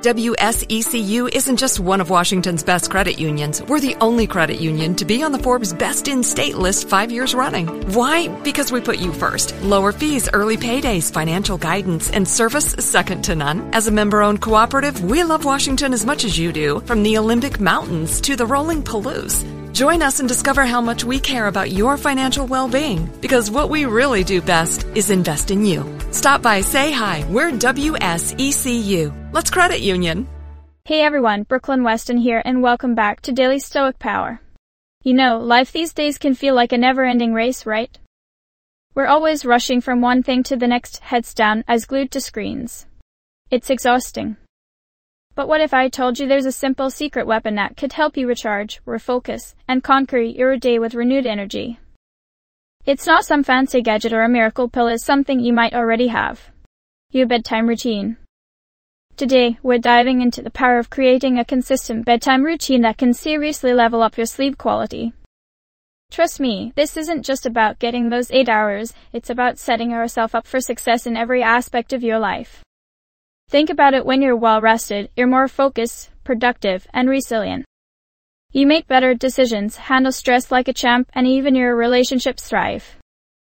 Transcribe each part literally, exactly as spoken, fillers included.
W S E C U isn't just one of Washington's best credit unions. We're the only credit union to be on the Forbes Best in State list five years running. Why? Because we put you first. Lower fees, early paydays, financial guidance, and service second to none. As a member-owned cooperative, we love Washington as much as you do, from the Olympic Mountains to the rolling Palouse. Join us and discover how much we care about your financial well-being, because what we really do best is invest in you. Stop by, say hi. We're W S E C U. Let's credit union. Hey everyone, Brooklyn Weston here, and welcome back to Daily Stoic Power. You know, life these days can feel like a never-ending race, right? We're always rushing from one thing to the next, heads down, as glued to screens. It's exhausting. But what if I told you there's a simple secret weapon that could help you recharge, refocus, and conquer your day with renewed energy? It's not some fancy gadget or a miracle pill, it's something you might already have. Your bedtime routine. Today, we're diving into the power of creating a consistent bedtime routine that can seriously level up your sleep quality. Trust me, this isn't just about getting those eight hours, it's about setting yourself up for success in every aspect of your life. Think about it: when you're well rested, you're more focused, productive, and resilient. You make better decisions, handle stress like a champ, and even your relationships thrive.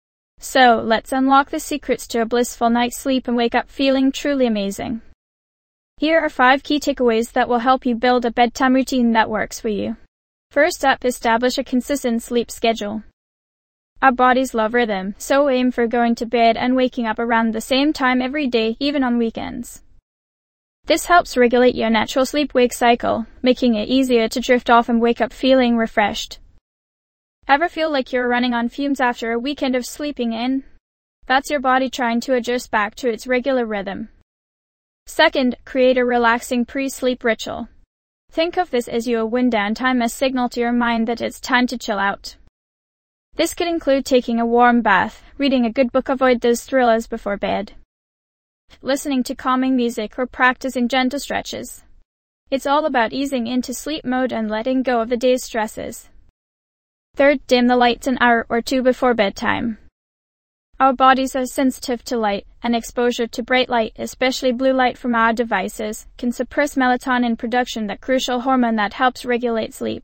So, let's unlock the secrets to a blissful night's sleep and wake up feeling truly amazing. Here are five key takeaways that will help you build a bedtime routine that works for you. First up, establish a consistent sleep schedule. Our bodies love rhythm, so aim for going to bed and waking up around the same time every day, even on weekends. This helps regulate your natural sleep-wake cycle, making it easier to drift off and wake up feeling refreshed. Ever feel like you're running on fumes after a weekend of sleeping in? That's your body trying to adjust back to its regular rhythm. Second, create a relaxing pre-sleep ritual. Think of this as your wind-down time, a signal to your mind that it's time to chill out. This could include taking a warm bath, reading a good book, avoid those thrillers before bed, listening to calming music, or practicing gentle stretches. It's all about easing into sleep mode and letting go of the day's stresses. Third, dim the lights an hour or two before bedtime. Our bodies are sensitive to light, and exposure to bright light, especially blue light from our devices, can suppress melatonin production, that crucial hormone that helps regulate sleep.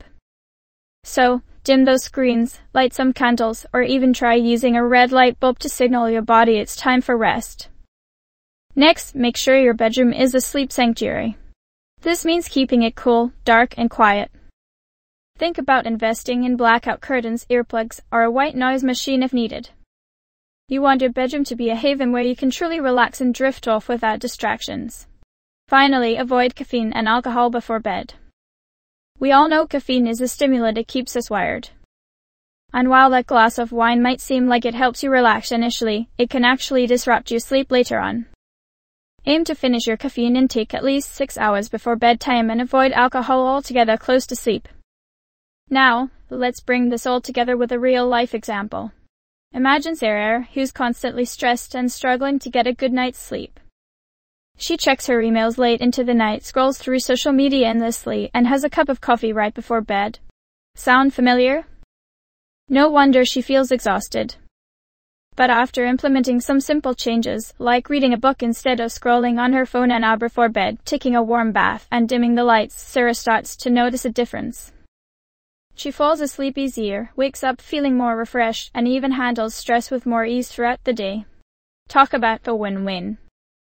So, dim those screens, light some candles, or even try using a red light bulb to signal your body it's time for rest. Next, make sure your bedroom is a sleep sanctuary. This means keeping it cool, dark, and quiet. Think about investing in blackout curtains, earplugs, or a white noise machine if needed. You want your bedroom to be a haven where you can truly relax and drift off without distractions. Finally, avoid caffeine and alcohol before bed. We all know caffeine is a stimulant that keeps us wired. And while that glass of wine might seem like it helps you relax initially, it can actually disrupt your sleep later on. Aim to finish your caffeine intake at least six hours before bedtime and avoid alcohol altogether close to sleep. Now, let's bring this all together with a real-life example. Imagine Sarah, who's constantly stressed and struggling to get a good night's sleep. She checks her emails late into the night, scrolls through social media endlessly, and has a cup of coffee right before bed. Sound familiar? No wonder she feels exhausted. But after implementing some simple changes, like reading a book instead of scrolling on her phone an hour before bed, taking a warm bath, and dimming the lights, Sarah starts to notice a difference. She falls asleep easier, wakes up feeling more refreshed, and even handles stress with more ease throughout the day. Talk about a win-win.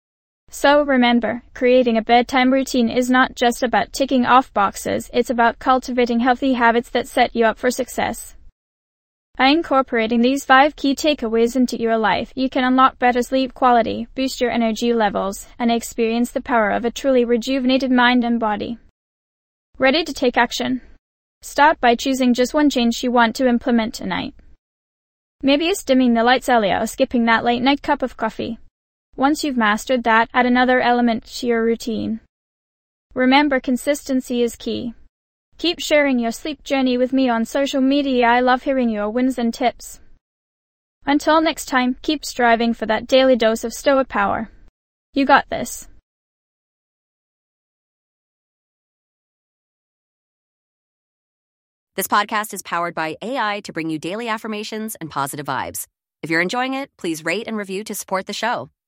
So remember, creating a bedtime routine is not just about ticking off boxes, it's about cultivating healthy habits that set you up for success. By incorporating these five key takeaways into your life, you can unlock better sleep quality, boost your energy levels, and experience the power of a truly rejuvenated mind and body. Ready to take action? Start by choosing just one change you want to implement tonight. Maybe it's dimming the lights earlier or skipping that late night cup of coffee. Once you've mastered that, add another element to your routine. Remember, consistency is key. Keep sharing your sleep journey with me on social media. I love hearing your wins and tips. Until next time, keep striving for that daily dose of Stoic power. You got this. This podcast is powered by A I to bring you daily affirmations and positive vibes. If you're enjoying it, please rate and review to support the show.